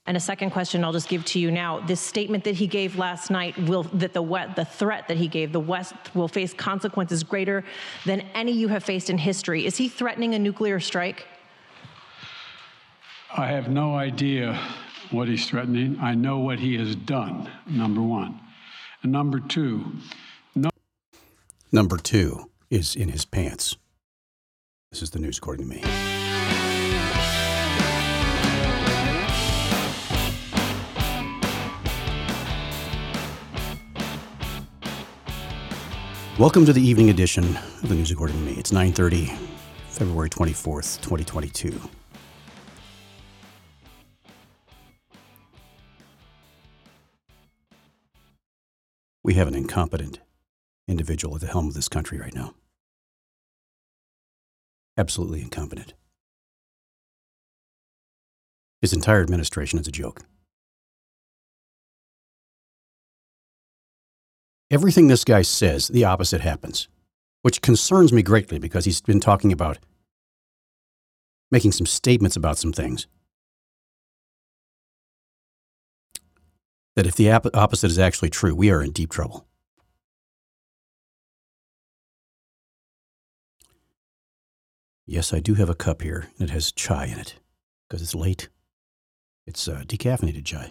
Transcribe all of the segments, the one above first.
And a second question I'll just give to you now. This statement that he gave last night, the threat that he gave, the West will face consequences greater than any you have faced in history. Is he threatening a nuclear strike? I have no idea what he's threatening. I know what he has done, number one. And number two, Number two is in his pants. This is the news according to me. Welcome to the evening edition of the news according to me. It's 9:30, February 24th, 2022. We have an incompetent individual at the helm of this country right now. Absolutely incompetent. His entire administration is a joke. Everything this guy says, the opposite happens, which concerns me greatly because he's been talking about making some statements about some things. That if the opposite is actually true, we are in deep trouble. Yes, I do have a cup here, and it has chai in it because it's late. It's decaffeinated chai.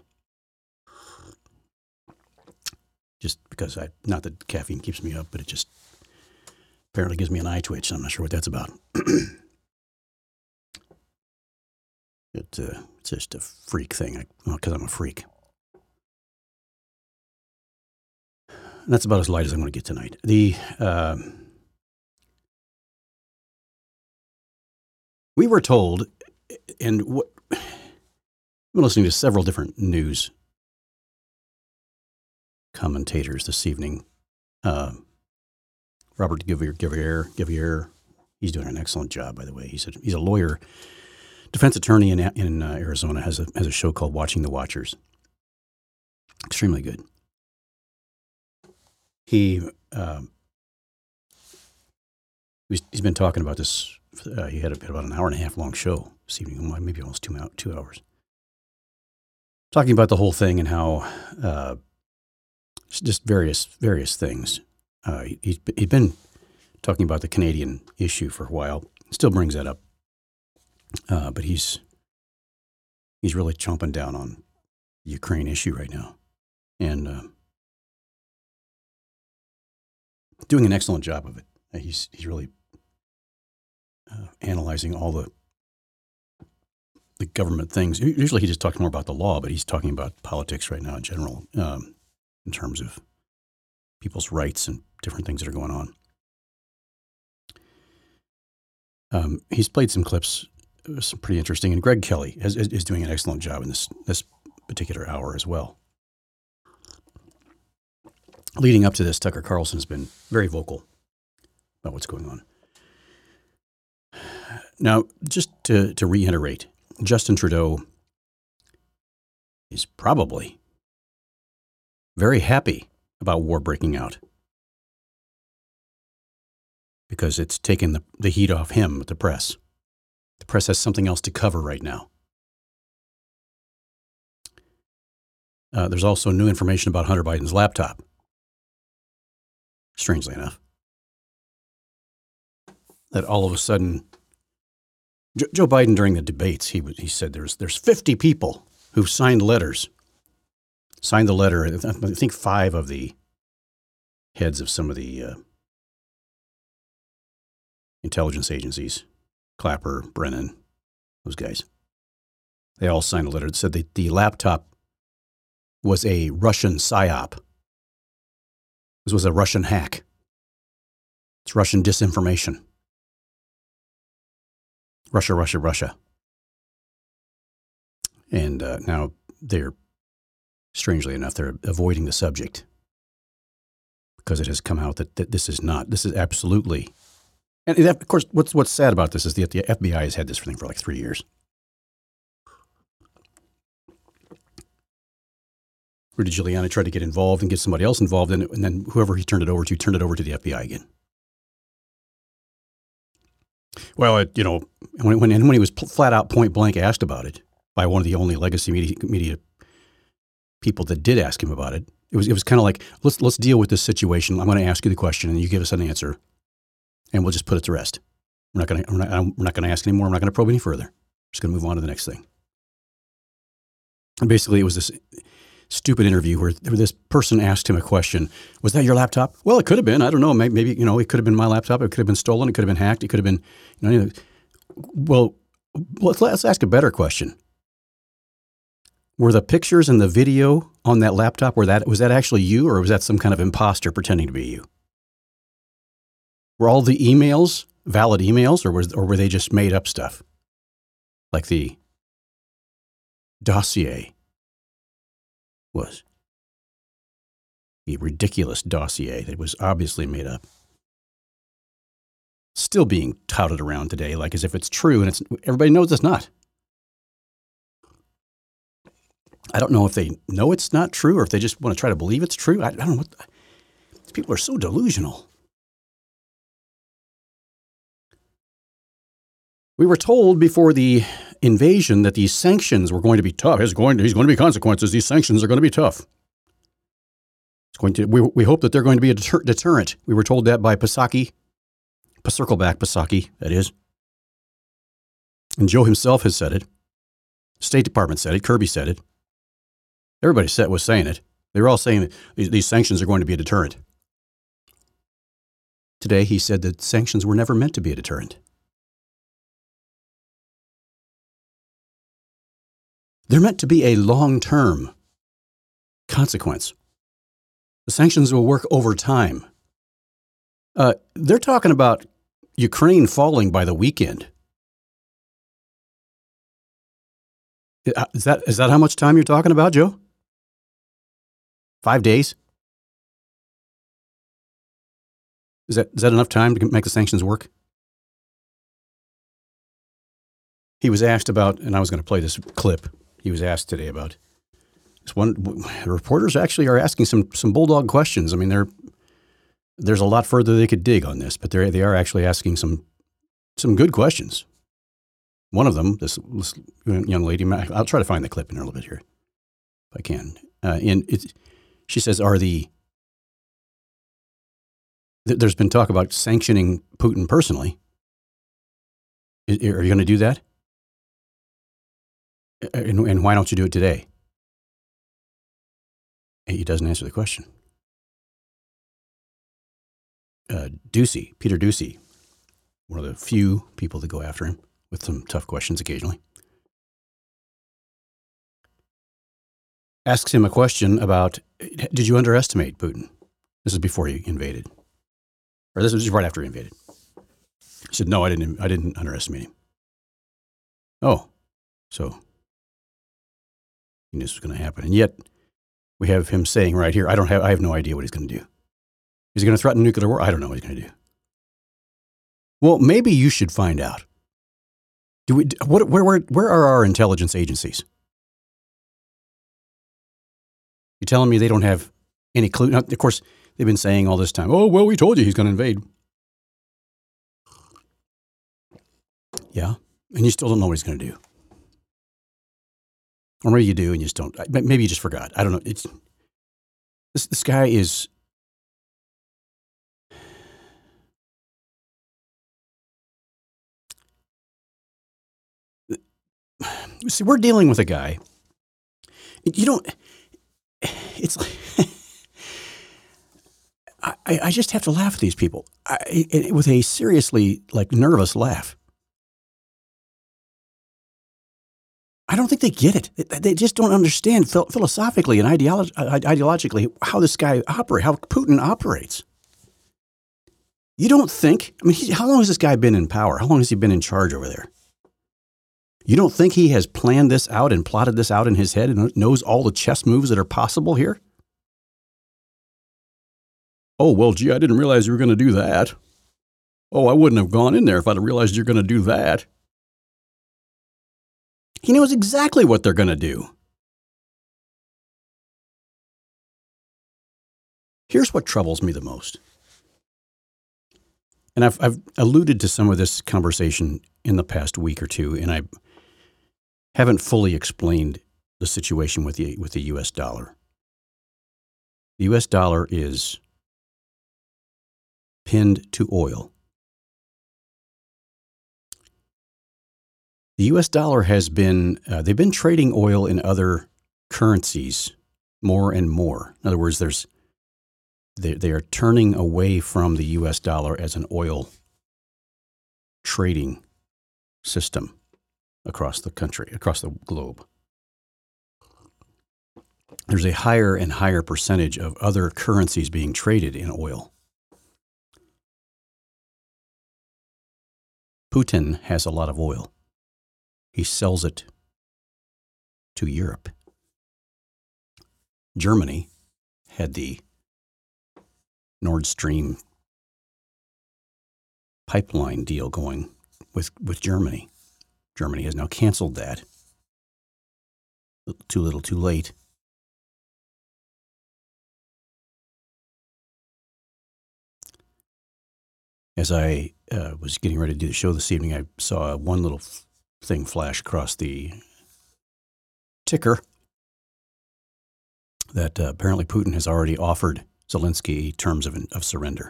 Just because not that caffeine keeps me up, but it just apparently gives me an eye twitch. I'm not sure what that's about. It's just a freak thing, because I'm a freak. And that's about as light as I'm going to get tonight. We were told, and I've been listening to several different news commentators this evening. Robert Guerriere, he's doing an excellent job, by the way. He's a lawyer, defense attorney in Arizona, has a show called Watching the Watchers. Extremely good. He's been talking about this. He had about an hour and a half long show this evening, maybe almost 2 hours, talking about the whole thing and how just various things. He's been talking about the Canadian issue for a while. Still brings that up, but he's really chomping down on the Ukraine issue right now, and doing an excellent job of it. He's really analyzing all the government things. Usually he just talks more about the law, but he's talking about politics right now in general, in terms of people's rights and different things that are going on. He's played some clips, some pretty interesting, and Greg Kelly is doing an excellent job in this particular hour as well. Leading up to this, Tucker Carlson has been very vocal about what's going on. Now, just to reiterate, Justin Trudeau is probably very happy about war breaking out because it's taken the heat off him with the press. The press has something else to cover right now. There's also new information about Hunter Biden's laptop, strangely enough, that all of a sudden Joe Biden, during the debates, he said there's 50 people who've signed the letter. I think 5 of the heads of some of the intelligence agencies, Clapper, Brennan, those guys, they all signed a letter that said that the laptop was a Russian psyop. This was a Russian hack. It's Russian disinformation. Russia. And now strangely enough, they're avoiding the subject because it has come out that this is absolutely, and of course, what's sad about this is that the FBI has had this thing for like 3 years. Rudy Giuliani tried to get involved and get somebody else involved in it, and then whoever he turned it over to the FBI again. Well, when he was flat out point blank asked about it, by one of the only legacy media people that did ask him about it. It was kind of like, let's deal with this situation. I'm going to ask you the question, and you give us an answer, and we'll just put it to rest. We're not going to ask anymore. We're not going to probe any further. We're just going to move on to the next thing. And basically, it was this stupid interview where this person asked him a question. Was that your laptop? Well, it could have been. I don't know. Maybe it could have been my laptop. It could have been stolen. It could have been hacked. It could have been, well, let's ask a better question. Were the pictures and the video on that laptop, was that actually you, or was that some kind of imposter pretending to be you? Were all the emails valid emails, or were they just made up stuff? Like the dossier was. The ridiculous dossier that was obviously made up. Still being touted around today like as if it's true, and everybody knows it's not. I don't know if they know it's not true or if they just want to try to believe it's true. I don't know. These people are so delusional. We were told before the invasion that these sanctions were going to be tough. There's going to be consequences. These sanctions are going to be tough. We hope that they're going to be a deterrent. We were told that by Psaki, that is. And Joe himself has said it. State Department said it. Kirby said it. Everybody was saying it. They were all saying that these sanctions are going to be a deterrent. Today, he said that sanctions were never meant to be a deterrent. They're meant to be a long-term consequence. The sanctions will work over time. They're talking about Ukraine falling by the weekend. Is that how much time you're talking about, Joe? 5 days? Is that enough time to make the sanctions work? He was asked about, and I was going to play this clip. He was asked today about this one. Reporters actually are asking some bulldog questions. I mean, there's a lot further they could dig on this, but they are actually asking some good questions. One of them, this young lady, I'll try to find the clip in a little bit here, if I can. She says, there's been talk about sanctioning Putin personally. Are you going to do that? And why don't you do it today? He doesn't answer the question. Peter Doocy, one of the few people that go after him with some tough questions occasionally, asks him a question about, did you underestimate Putin? This is before he invaded. Or this was just right after he invaded. He said, no, I didn't underestimate him. Oh, so he knew this was going to happen. And yet we have him saying right here, I have no idea what he's going to do. Is he going to threaten nuclear war? I don't know what he's going to do. Well, maybe you should find out. Where are our intelligence agencies? You're telling me they don't have any clue? Now, of course, they've been saying all this time, oh, well, we told you he's going to invade. Yeah, and you still don't know what he's going to do. Or maybe you do and you just don't. Maybe you just forgot. I don't know. This guy is... See, we're dealing with a guy. It's like, I just have to laugh at these people with a seriously nervous laugh. I don't think they get it. They just don't understand philosophically and ideologically how this guy operates, how Putin operates. You don't think, how long has this guy been in power? How long has he been in charge over there? You don't think he has planned this out and plotted this out in his head and knows all the chess moves that are possible here? Oh, well, gee, I didn't realize you were going to do that. Oh, I wouldn't have gone in there if I'd have realized you're going to do that. He knows exactly what they're going to do. Here's what troubles me the most. And I've alluded to some of this conversation in the past week or two, and haven't fully explained the situation with the U.S. dollar. The U.S. dollar is pinned to oil. The U.S. dollar has been, they've been trading oil in other currencies more and more. In other words, they are turning away from the U.S. dollar as an oil trading system across the country, across the globe. There's a higher and higher percentage of other currencies being traded in oil. Putin has a lot of oil. He sells it to Europe. Germany had the Nord Stream pipeline deal going with Germany. Germany has now canceled that. Too little, too late. As I was getting ready to do the show this evening, I saw one little thing flash across the ticker that apparently Putin has already offered Zelensky terms of surrender.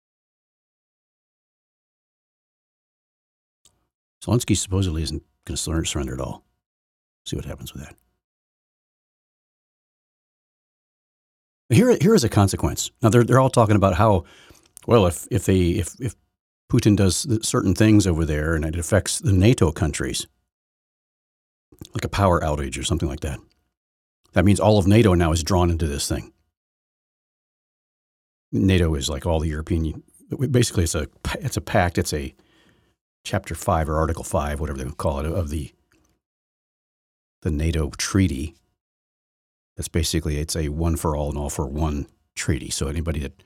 Zelensky supposedly isn't going to surrender at all. See what happens with that. Here is a consequence. Now they're all talking about how, well, if Putin does certain things over there and it affects the NATO countries, like a power outage or something like that, that means all of NATO now is drawn into this thing. NATO is like all the European. Basically, it's a pact. It's a Chapter 5 or Article 5, whatever they call it, of the NATO treaty. That's basically, it's a one for all and all for one treaty. So anybody that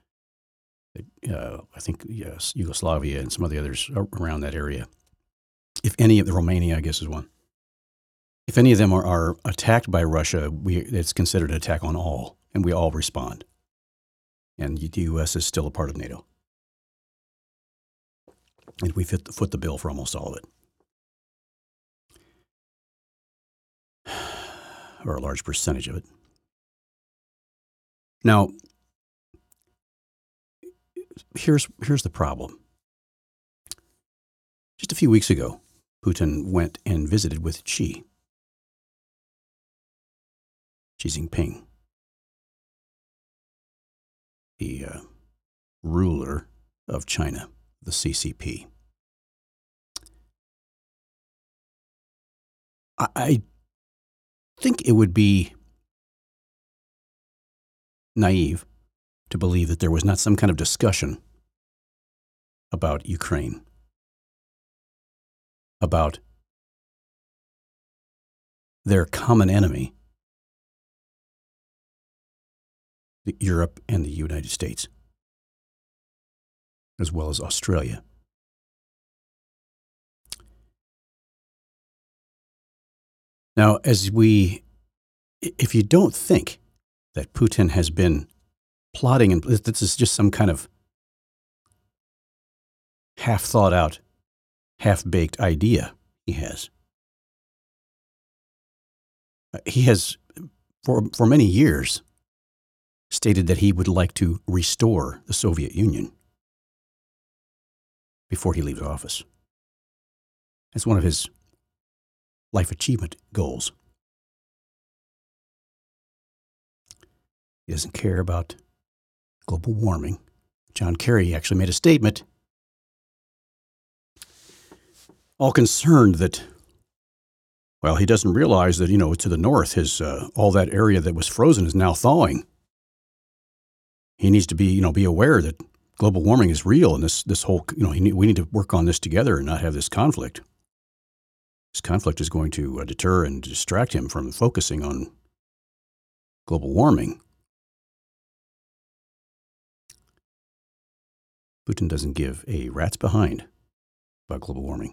I think, yes, Yugoslavia and some of the others around that area, if any of the Romania, I guess, is one. If any of them are attacked by Russia, it's considered an attack on all, and we all respond. And the U.S. is still a part of NATO. And we foot the bill for almost all of it, or a large percentage of it. Now, here's the problem. Just a few weeks ago, Putin went and visited with Xi Jinping, the ruler of China, the CCP. I think it would be naive to believe that there was not some kind of discussion about Ukraine, about their common enemy, Europe and the United States, as well as Australia. Now, if you don't think that Putin has been plotting, and this is just some kind of half thought out, half baked idea he has for many years stated that he would like to restore the Soviet Union before he leaves office. It's one of his life achievement goals. He doesn't care about global warming. John Kerry actually made a statement, all concerned that, well, he doesn't realize that, to the north, his all that area that was frozen is now thawing. He needs to be aware that global warming is real, and this whole, we need to work on this together and not have this conflict. This conflict is going to deter and distract him from focusing on global warming. Putin doesn't give a rat's behind about global warming.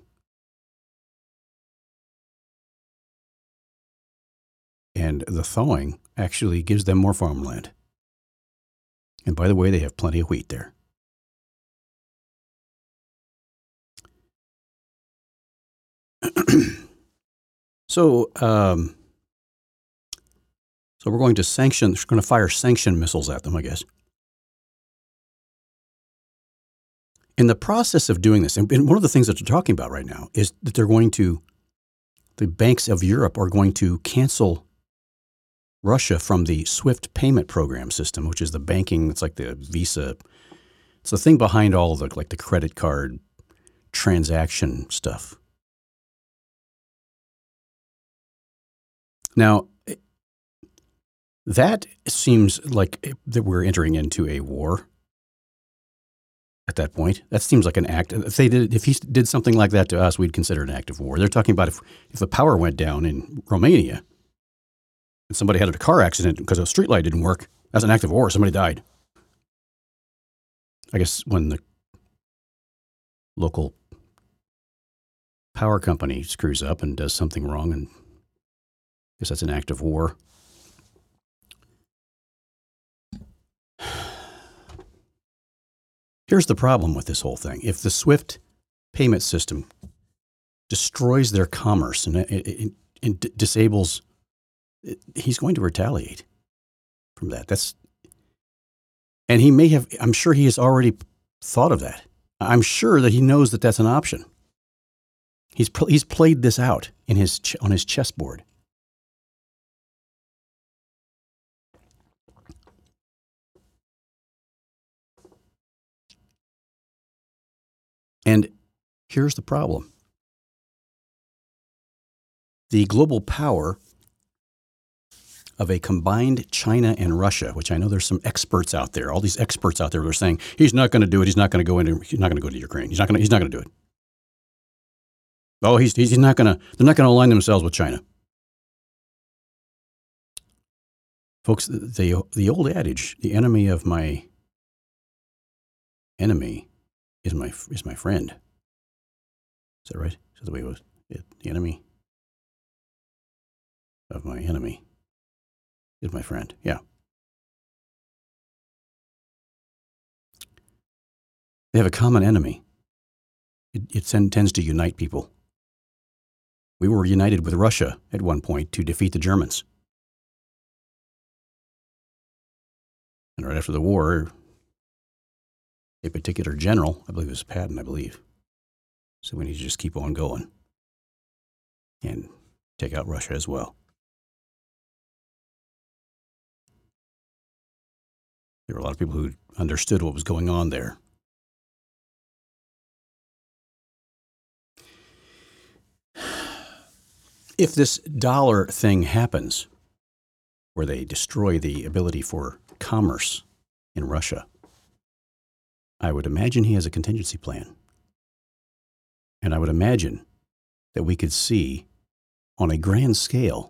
And the thawing actually gives them more farmland. And by the way, they have plenty of wheat there. So, so we're going to fire sanction missiles at them, I guess. In the process of doing this, and one of the things that they're talking about right now is that the banks of Europe are going to cancel Russia from the SWIFT payment program system, which is the banking, it's like the Visa. It's the thing behind all of the credit card transaction stuff. Now, that seems like that we're entering into a war at that point. That seems like an act. If he did something like that to us, we'd consider it an act of war. They're talking about if the power went down in Romania and somebody had a car accident because a streetlight didn't work, that's an act of war. Somebody died. I guess when the local power company screws up and does something wrong, and I guess that's an act of war. Here's the problem with this whole thing. If the SWIFT payment system destroys their commerce and disables, he's going to retaliate from that. And he may have, I'm sure he has already thought of that. I'm sure that he knows that that's an option. He's played this out on his chessboard. And here's the problem. The global power of a combined China and Russia, which I know there's some experts out there, all these experts out there who are saying, he's not going to do it, he's not going to go to Ukraine, he's not going to do it. Oh, they're not going to align themselves with China. Folks, the old adage, the enemy of my enemy is my friend. Is that right? Is that the way it was? The enemy of my enemy is my friend. Yeah. They have a common enemy. It tends to unite people. We were united with Russia at one point to defeat the Germans. And right after the war, a particular general, I believe it was Patton, so we need to just keep on going and take out Russia as well. There were a lot of people who understood what was going on there. If this dollar thing happens, where they destroy the ability for commerce in Russia, I would imagine he has a contingency plan. And I would imagine that we could see on a grand scale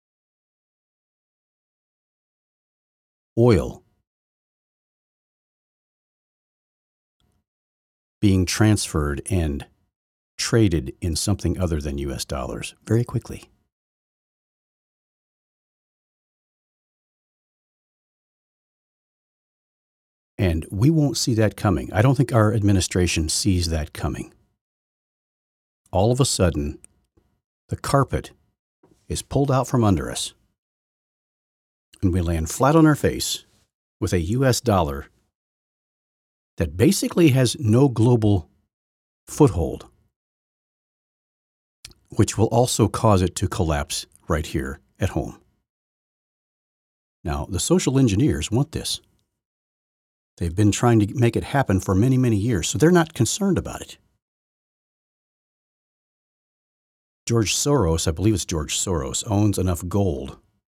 oil being transferred and traded in something other than US dollars very quickly. And we won't see that coming. I don't think our administration sees that coming. All of a sudden, the carpet is pulled out from under us, and we land flat on our face with a US dollar that basically has no global foothold, which will also cause it to collapse right here at home. Now, the social engineers want this. They've been trying to make it happen for many, many years, so they're not concerned about it. George Soros, I believe it's George Soros, owns enough gold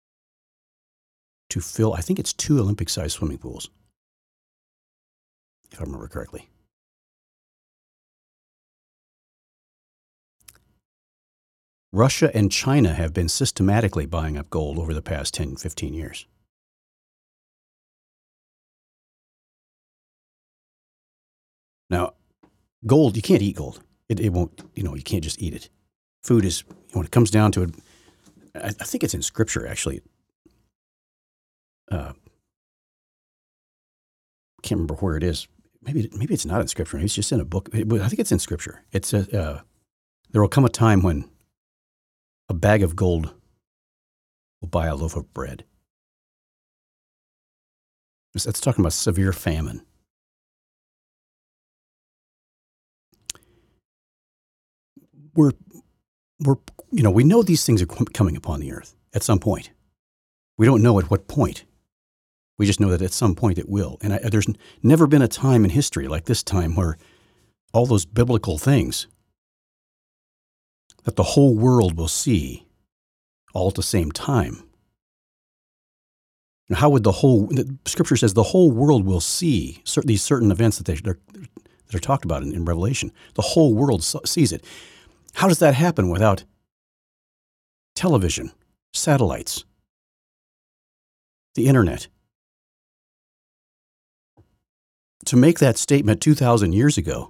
to fill, I think it's 2 Olympic-sized swimming pools, if I remember correctly. Russia and China have been systematically buying up gold over the past 10, 15 years. Now, gold, you can't eat gold. It won't, you can't just eat it. Food is, when it comes down to it, I think it's in Scripture, actually. Can't remember where it is. Maybe it's not in Scripture. Maybe it's just in a book. I think it's in Scripture. It says, there will come a time when a bag of gold will buy a loaf of bread. That's talking about severe famine. We're, we know these things are coming upon the earth at some point. We don't know at what point. We just know that at some point it will. And there's never been a time in history like this time where all those biblical things that the whole world will see all at the same time. Now, how would the Scripture says the whole world will see these certain events that are talked about in Revelation. The whole world sees it. How does that happen without television, satellites, the internet? To make that statement 2,000 years ago,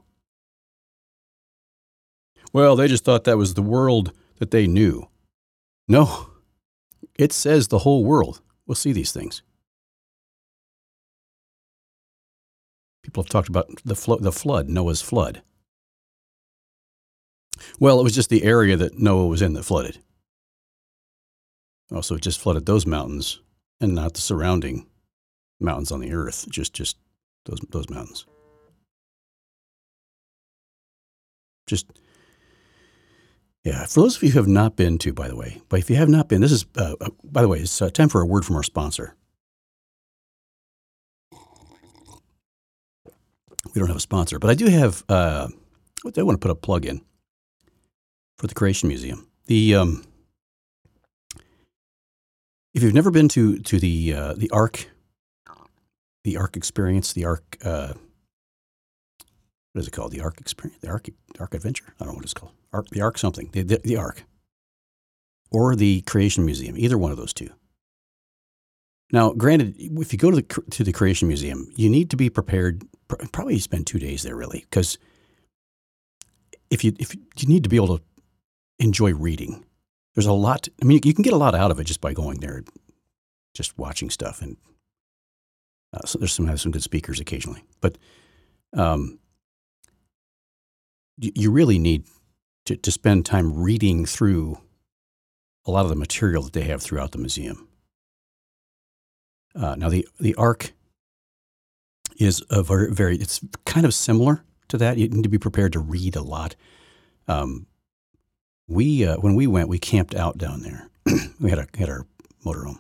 well, they just thought that was the world that they knew. No, it says the whole world will see these things. People have talked about the flood, Noah's flood. Well, it was just the area that Noah was in that flooded. Also, it just flooded those mountains and not the surrounding mountains on the earth, just those mountains. Yeah, for those of you who have not been to, by the way, but if you have not been, this is, by the way, it's time for a word from our sponsor. We don't have a sponsor, but I do have, I want to put a plug in for the Creation Museum. If you've never been to the Ark experience, the Ark, what is it called? The Ark experience, the Ark adventure? I don't know what it's called. The Ark something, the Ark, or the Creation Museum, either one of those two. Now, granted, if you go to the Creation Museum, you need to be prepared. Probably spend 2 days there, really, because if you need to be able to enjoy reading, there's a lot. I mean, you can get a lot out of it just by going there, just watching stuff, and so there's some good speakers occasionally, but you really need to spend time reading through a lot of the material that they have throughout the museum. Now, the Ark is a very, it's kind of similar to that. You need to be prepared to read a lot. When we went, we camped out down there. We had our motorhome,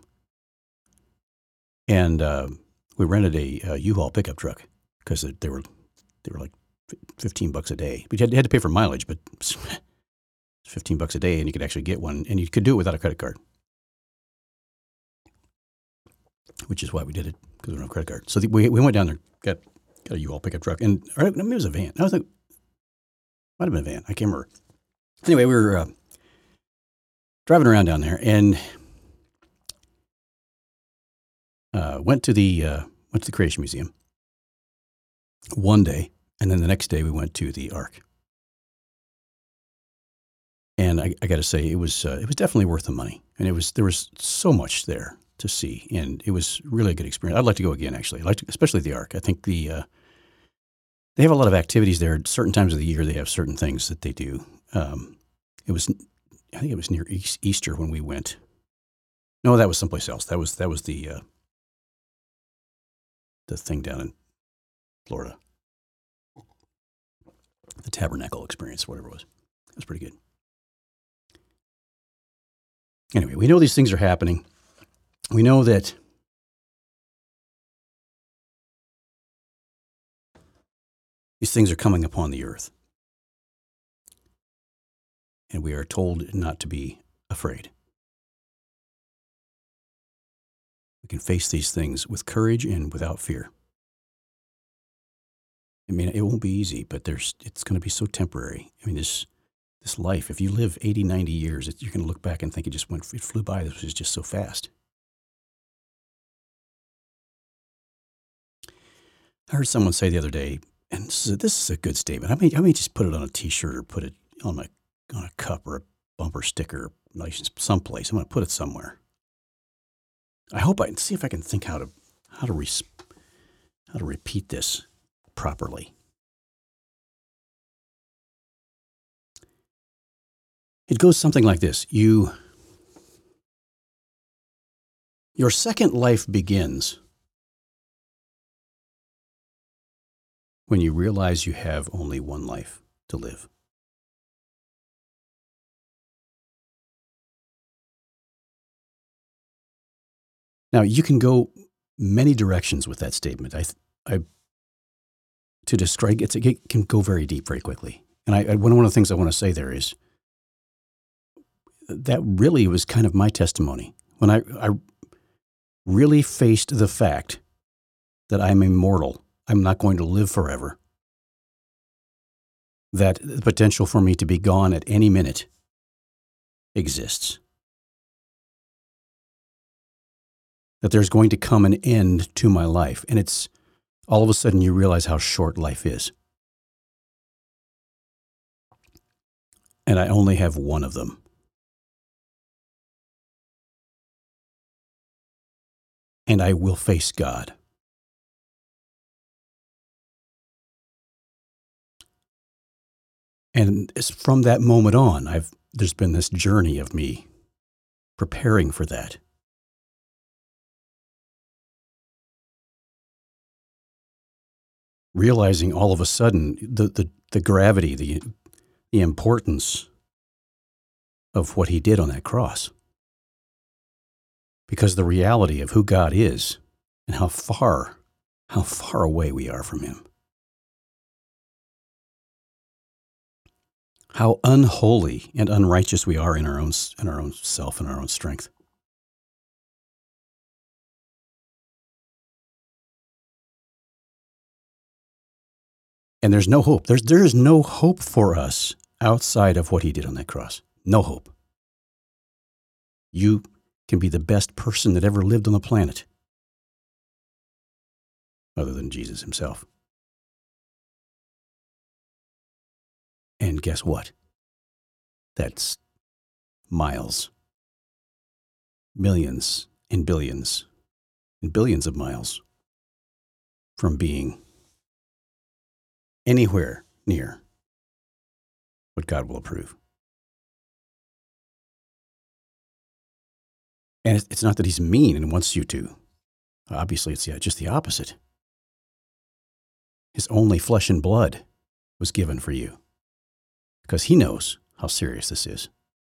and we rented a U-Haul pickup truck because they were like $15 a day. But you had to pay for mileage, but it's $15 a day, and you could actually get one, and you could do it without a credit card, which is why we did it, because we don't have a credit card. So we went down there, got a U-Haul pickup truck, and it was a van. I was like, might have been a van. I can't remember. Anyway, we were driving around down there, and went to the Creation Museum one day, and then the next day we went to the Ark. And I got to say, it was definitely worth the money, and there was so much there to see, and it was really a good experience. I'd like to go again, actually. Especially the Ark. I think they have a lot of activities there. At certain times of the year, they have certain things that they do. I think it was near Easter when we went. No, that was someplace else. That was the thing down in Florida, the Tabernacle experience, whatever it was. It was pretty good. Anyway, we know these things are happening. We know that these things are coming upon the earth. And we are told not to be afraid. We can face these things with courage and without fear. I mean, it won't be easy, but it's going to be so temporary. I mean, this life, if you live 80, 90 years, you're going to look back and think it flew by. This was just so fast. I heard someone say the other day, and this is a good statement. I may just put it on a T-shirt or put it on a cup or a bumper sticker, nice someplace. I'm going to put it somewhere. I hope I can see if I can think how to repeat this properly. It goes something like this. Your second life begins when you realize you have only one life to live. Now, you can go many directions with that statement. To describe it can go very deep very quickly. And one of the things I want to say there is that really was kind of my testimony. When I really faced the fact that I'm immortal, I'm not going to live forever, that the potential for me to be gone at any minute exists, that there's going to come an end to my life. And it's all of a sudden you realize how short life is. And I only have one of them. And I will face God. And from that moment on, there's been this journey of me preparing for that. Realizing all of a sudden the gravity, the importance of what he did on that cross. Because the reality of who God is and how far away we are from him. How unholy and unrighteous we are in our own self and our own strength. And there's no hope. There is no hope for us outside of what he did on that cross. No hope. You can be the best person that ever lived on the planet, other than Jesus himself. And guess what? That's miles, millions and billions of miles from being anywhere near what God will approve. And it's not that he's mean and wants you to. Obviously, it's just the opposite. His only flesh and blood was given for you because he knows how serious this is.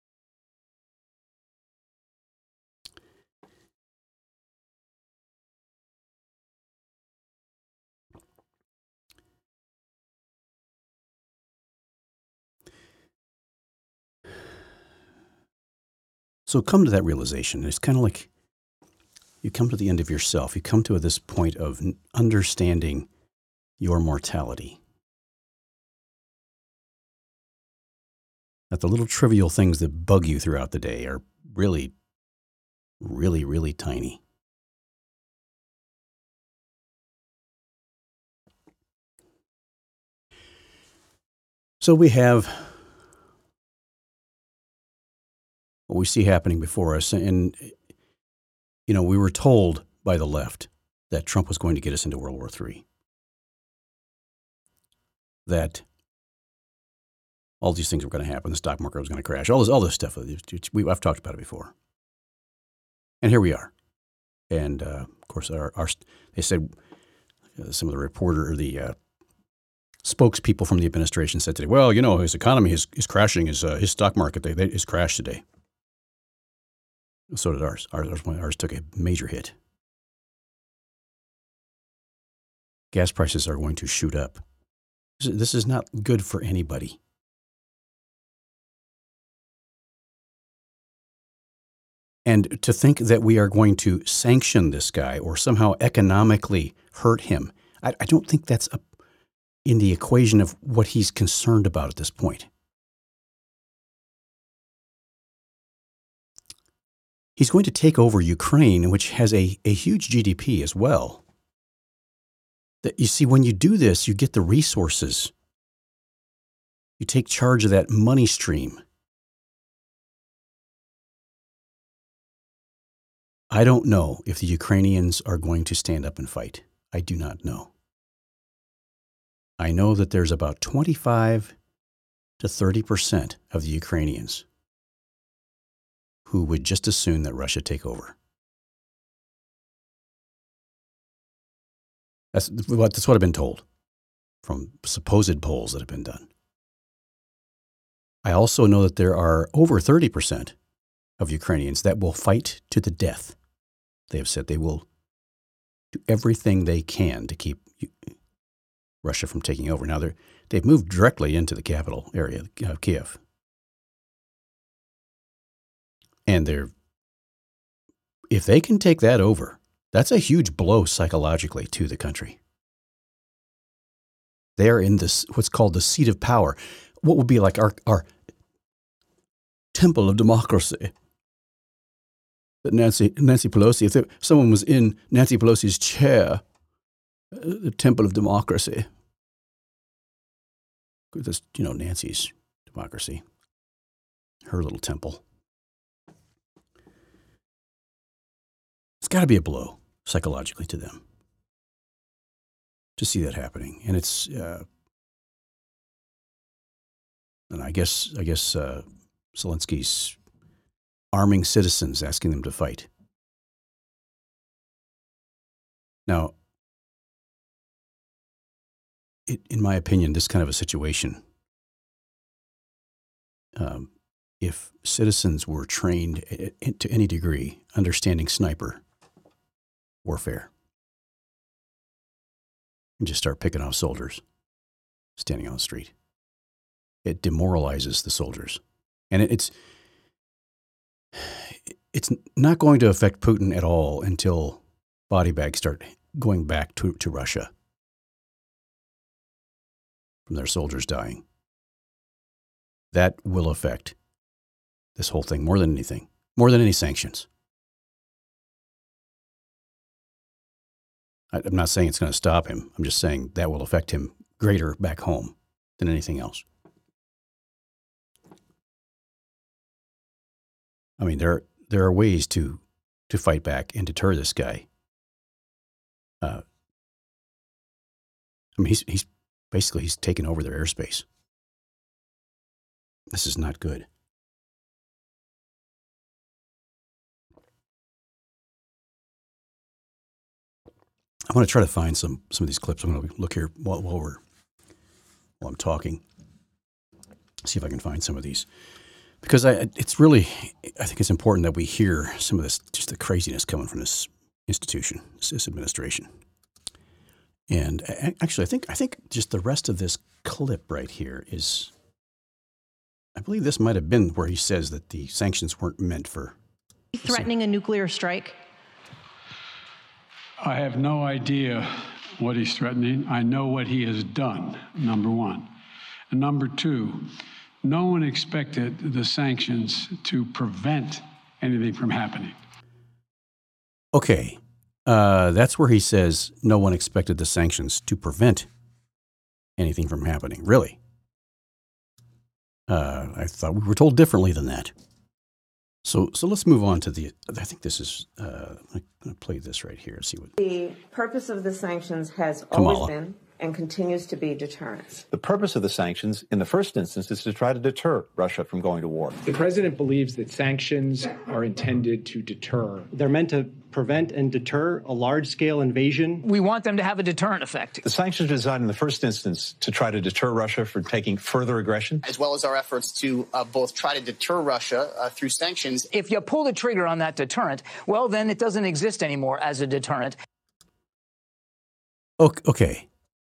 So come to that realization. It's kind of like you come to the end of yourself. You come to this point of understanding your mortality. That the little trivial things that bug you throughout the day are really, really, really tiny. So we have what we see happening before us. And, we were told by the left that Trump was going to get us into World War III. That all these things were going to happen. The stock market was going to crash. All this stuff. I've talked about it before. And here we are. And, of course, they said, some of the reporter or the spokespeople from the administration said today, well, his economy is crashing. His stock market is crashed today. So did ours. Ours took a major hit. Gas prices are going to shoot up. This is not good for anybody. And to think that we are going to sanction this guy or somehow economically hurt him, I don't think that's in the equation of what he's concerned about at this point. He's going to take over Ukraine, which has a huge GDP as well. That you see, when you do this, you get the resources. You take charge of that money stream. I don't know if the Ukrainians are going to stand up and fight. I do not know. I know that there's about 25 to 30% of the Ukrainians who would just as soon that Russia take over. That's what I've been told from supposed polls that have been done. I also know that there are over 30% of Ukrainians that will fight to the death. They have said they will do everything they can to keep Russia from taking over. Now, they've moved directly into the capital area of Kiev. And if they can take that over, that's a huge blow psychologically to the country. They're in this, what's called the seat of power. What would be like our temple of democracy. That Nancy Pelosi, if someone was in Nancy Pelosi's chair, the temple of democracy. That's, Nancy's democracy, her little temple. It's got to be a blow psychologically to them to see that happening. And it's, and I guess Zelensky's arming citizens, asking them to fight. Now, in my opinion, this kind of a situation, if citizens were trained to any degree, understanding sniper warfare, and just start picking off soldiers standing on the street, it demoralizes the soldiers. And it's not going to affect Putin at all until body bags start going back to Russia from their soldiers dying. That will affect this whole thing more than anything, more than any sanctions. I'm not saying it's going to stop him. I'm just saying that will affect him greater back home than anything else. I mean, there are ways to fight back and deter this guy. I mean, he's basically taken over their airspace. This is not good. I want to try to find some of these clips. I'm going to look here while I'm talking. See if I can find some of these. Because I think it's important that we hear some of this, just the craziness coming from this institution, this administration. And actually, I think just the rest of this clip right here is, I believe this might have been where he says that the sanctions weren't meant for. Threatening a nuclear strike? I have no idea what he's threatening. I know what he has done, number one. And number two, no one expected the sanctions to prevent anything from happening. Okay. That's where he says no one expected the sanctions to prevent anything from happening. Really? I thought we were told differently than that. So let's move on to I think this is, I'm going to play this right here. See what. The purpose of the sanctions has always been and continues to be deterrence. The purpose of the sanctions, in the first instance, is to try to deter Russia from going to war. The president believes that sanctions are intended to deter. They're meant to prevent and deter a large-scale invasion. We want them to have a deterrent effect. The sanctions are designed in the first instance to try to deter Russia from taking further aggression. As well as our efforts to both try to deter Russia through sanctions. If you pull the trigger on that deterrent, well, then it doesn't exist anymore as a deterrent. Okay.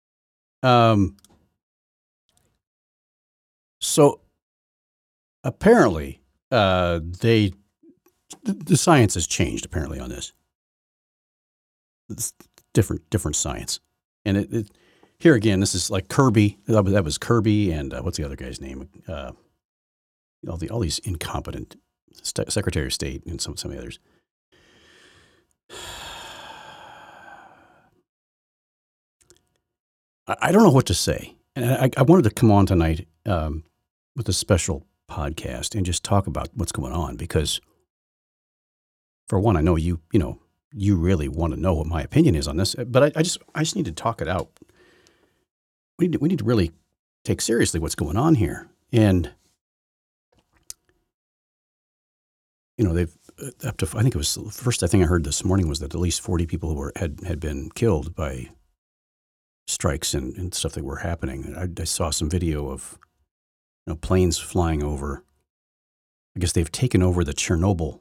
So apparently, the science has changed apparently on this. It's different science. And here again, this is like Kirby. That was Kirby and what's the other guy's name? All these incompetent Secretary of State and some of the others. I don't know what to say. And I wanted to come on tonight with a special podcast and just talk about what's going on because, for one, I know you really want to know what my opinion is on this, but I just need to talk it out. We need to really take seriously what's going on here. And they've up to, I think it was the first thing I heard this morning was that at least 40 people had been killed by strikes and stuff that were happening. I saw some video of planes flying over. I guess they've taken over the Chernobyl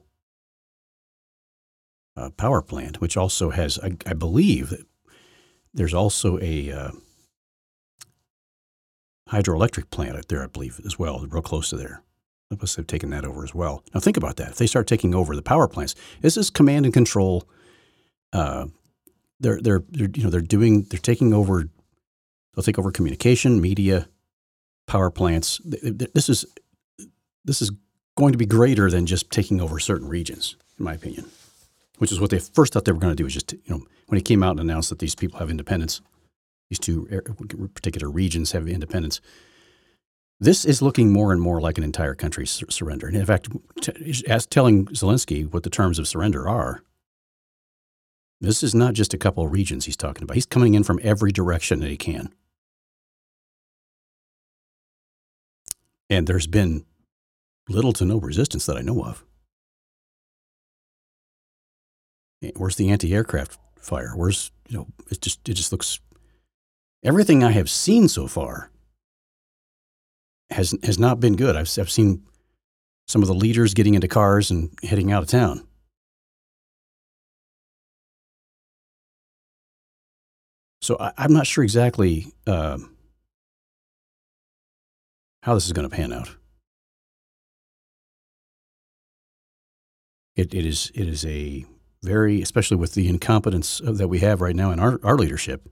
power plant, which also has, I believe, that there's also a hydroelectric plant out there, I believe, as well, real close to there. Plus, they've taken that over as well. Now, think about that. If they start taking over the power plants, this is command and control. They're taking over. They'll take over communication, media, power plants. This is going to be greater than just taking over certain regions, in my opinion. Which is what they first thought they were going to do. Was just when it came out and announced that these people have independence, these two particular regions have independence. This is looking more and more like an entire country surrender. And in fact, telling Zelensky what the terms of surrender are, this is not just a couple of regions he's talking about. He's coming in from every direction that he can. And there's been little to no resistance that I know of. Where's the anti-aircraft fire? Where's, it just looks, everything I have seen so far has not been good. I've seen some of the leaders getting into cars and heading out of town. So I'm not sure exactly how this is going to pan out. It is a very, especially with the incompetence that we have right now in our leadership.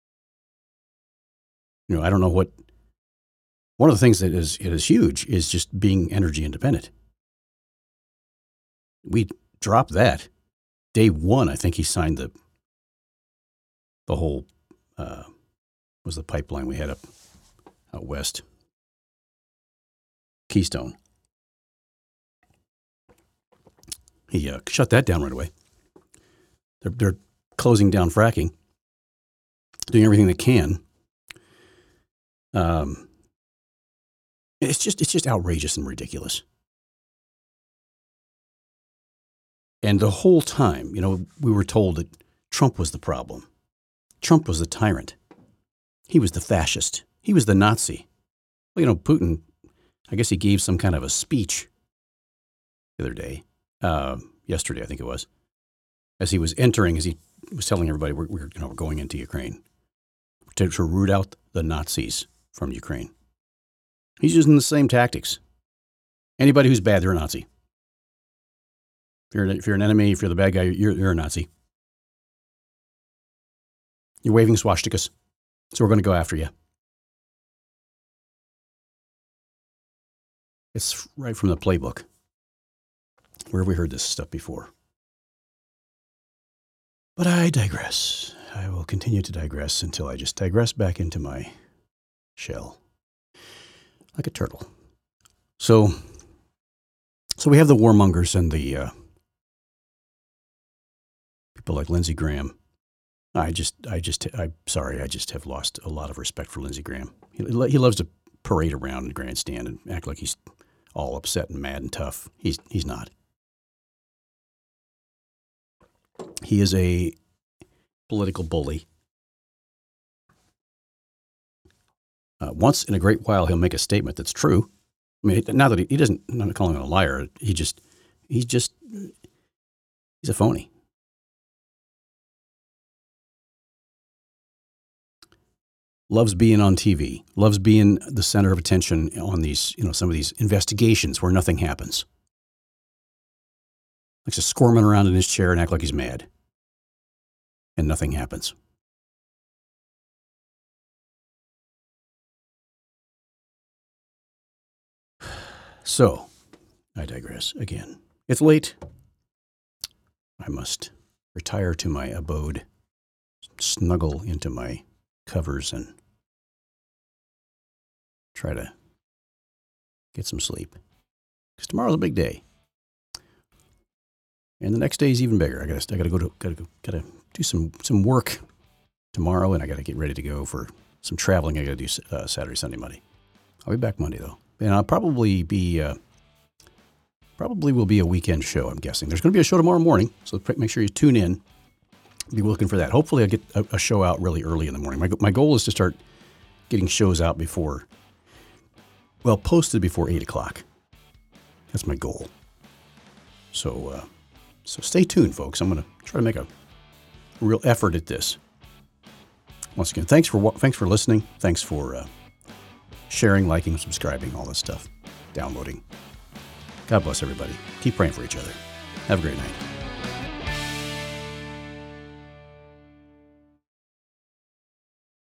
I don't know what. One of the things that is huge is just being energy independent. We dropped that day one. I think he signed the whole was the pipeline we had out west, Keystone. He shut that down right away. They're closing down fracking, doing everything they can. It's just outrageous and ridiculous. And the whole time, we were told that Trump was the problem. Trump was the tyrant. He was the fascist. He was the Nazi. Well, Putin, I guess he gave some kind of a speech the other day, yesterday, I think it was, as he was entering, as he was telling everybody we're going into Ukraine to root out the Nazis from Ukraine. He's using the same tactics. Anybody who's bad, they're a Nazi. If you're an enemy, if you're the bad guy, you're a Nazi. You're waving swastikas, so we're going to go after you. It's right from the playbook. Where have we heard this stuff before? But I digress. I will continue to digress until I just digress back into my shell. Like a turtle. So we have the warmongers and the people like Lindsey Graham. I'm sorry, I just have lost a lot of respect for Lindsey Graham. He loves to parade around in the grandstand and act like he's all upset and mad and tough. He's not. He is a political bully. Once in a great while, he'll make a statement that's true. I mean, not that he doesn't. I'm not calling him a liar. He's a phony. Loves being on TV. Loves being the center of attention on these, some of these investigations where nothing happens. Likes to squirming around in his chair and act like he's mad, and nothing happens. So, I digress again. It's late. I must retire to my abode, snuggle into my covers, and try to get some sleep. Because tomorrow's a big day, and the next day is even bigger. I gotta do some work tomorrow, and I gotta get ready to go for some traveling. I gotta do Saturday, Sunday, Monday. I'll be back Monday though. And I'll probably be probably will be a weekend show, I'm guessing. There's going to be a show tomorrow morning, so make sure you tune in. Be looking for that. Hopefully I'll get a show out really early in the morning. My goal is to start getting shows out posted before 8 o'clock. That's my goal. So stay tuned, folks. I'm going to try to make a real effort at this. Once again, thanks for listening. Thanks for sharing, liking, subscribing, all that stuff, downloading. God bless everybody. Keep praying for each other. Have a great night.